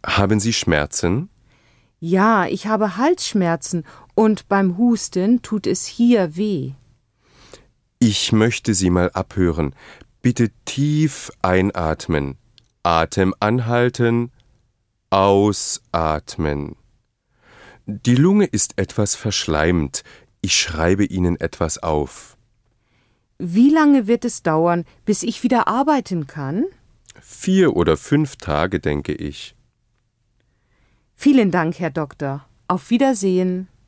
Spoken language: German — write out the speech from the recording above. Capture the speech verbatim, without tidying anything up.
Haben Sie Schmerzen? Ja, ich habe Halsschmerzen und beim Husten tut es hier weh. Ich möchte Sie mal abhören. Bitte tief einatmen. Atem anhalten. Ausatmen. Die Lunge ist etwas verschleimt. Ich schreibe Ihnen etwas auf. Wie lange wird es dauern, bis ich wieder arbeiten kann? Vier oder fünf Tage, denke ich. Vielen Dank, Herr Doktor. Auf Wiedersehen.